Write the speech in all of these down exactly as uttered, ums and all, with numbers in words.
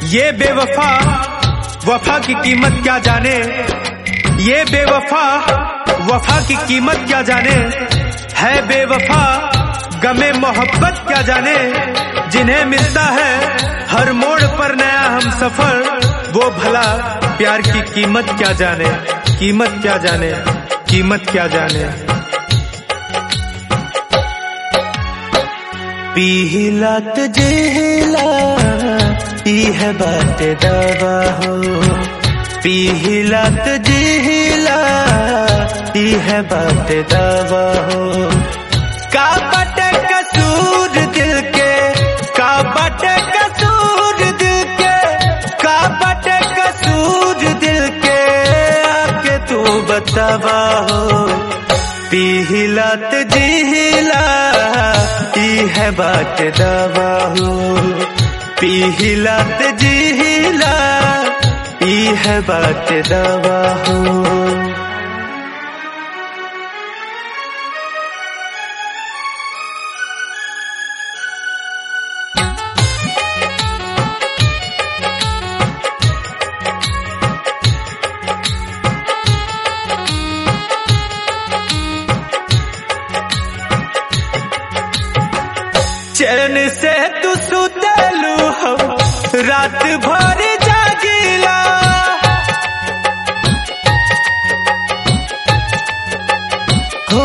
ये बेवफा वफा की कीमत क्या जाने, ये बेवफा वफा की कीमत क्या जाने, है बेवफा गमे मोहब्बत क्या जाने। जिन्हें मिलता है हर मोड़ पर नया हम सफर, वो भला प्यार की कीमत क्या जाने, कीमत क्या जाने, कीमत क्या जाने। पीला तुझेला ई है बात दवा हो, पीला तुझेला ई है बात दवा हो। का बाटे कसूर दिल के, का बाटे कसूर दिल के, का बाटे कसूर दिल के, आके तू बतावा हो। पीला तुझेला ई है बात दवा हो, पीला तुझेला ई है बात दवा हो। चैन से तू सुतेलू हम रात भर जागीला, हो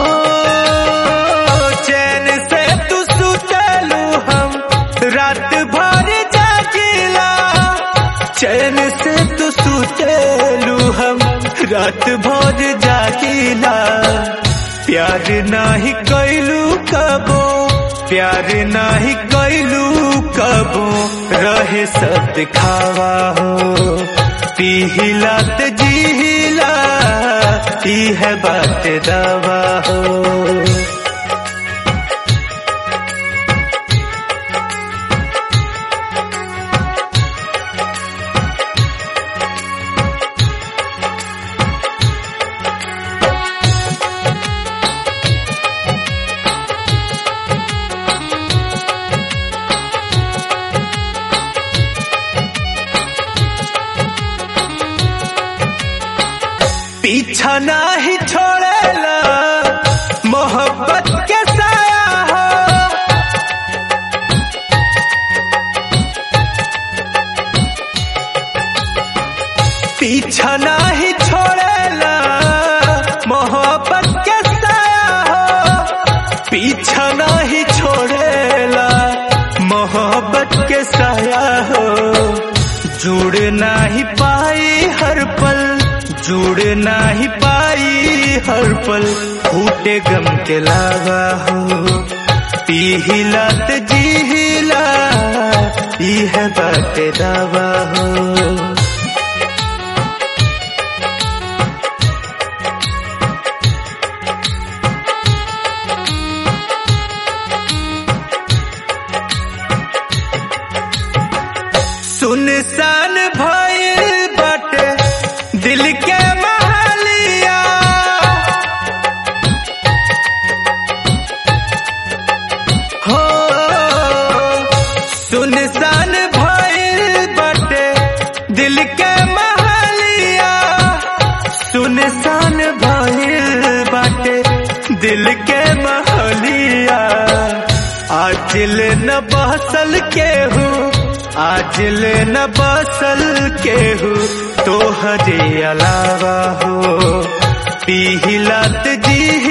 चैन से तू सुतेलू हम रात भर जागीला, चैन से तू सुतेलू हम रात भर जागीला। प्यार नाही कैलू कबो, प्यार नाही कैलू कबो, रहे सब दिखावा हो। पीला तुझेला ई है बात दवा हो। पीछा नाही छोड़ेला मोहब्बत के साया हो, पीछा नाही छोड़ेला मोहब्बत के साया हो, पीछा नाही छोड़ेला मोहब्बत के साया हो। जुड़ नाही पाई हर पल, जुड़ नाही पाई हर पल, फूटे गम के लावा हो। पीला तुझेला ई है बात दवा हो। सुनसान भइल बाटे दिल के महलिया, हो सुनसान भइल बाटे दिल के महलिया, सुनसान भइल बाटे दिल के महलिया। आजिल न बसल केहू, आजिल न बसल केहू, तोहरे अलावा हो। पीला तुझेला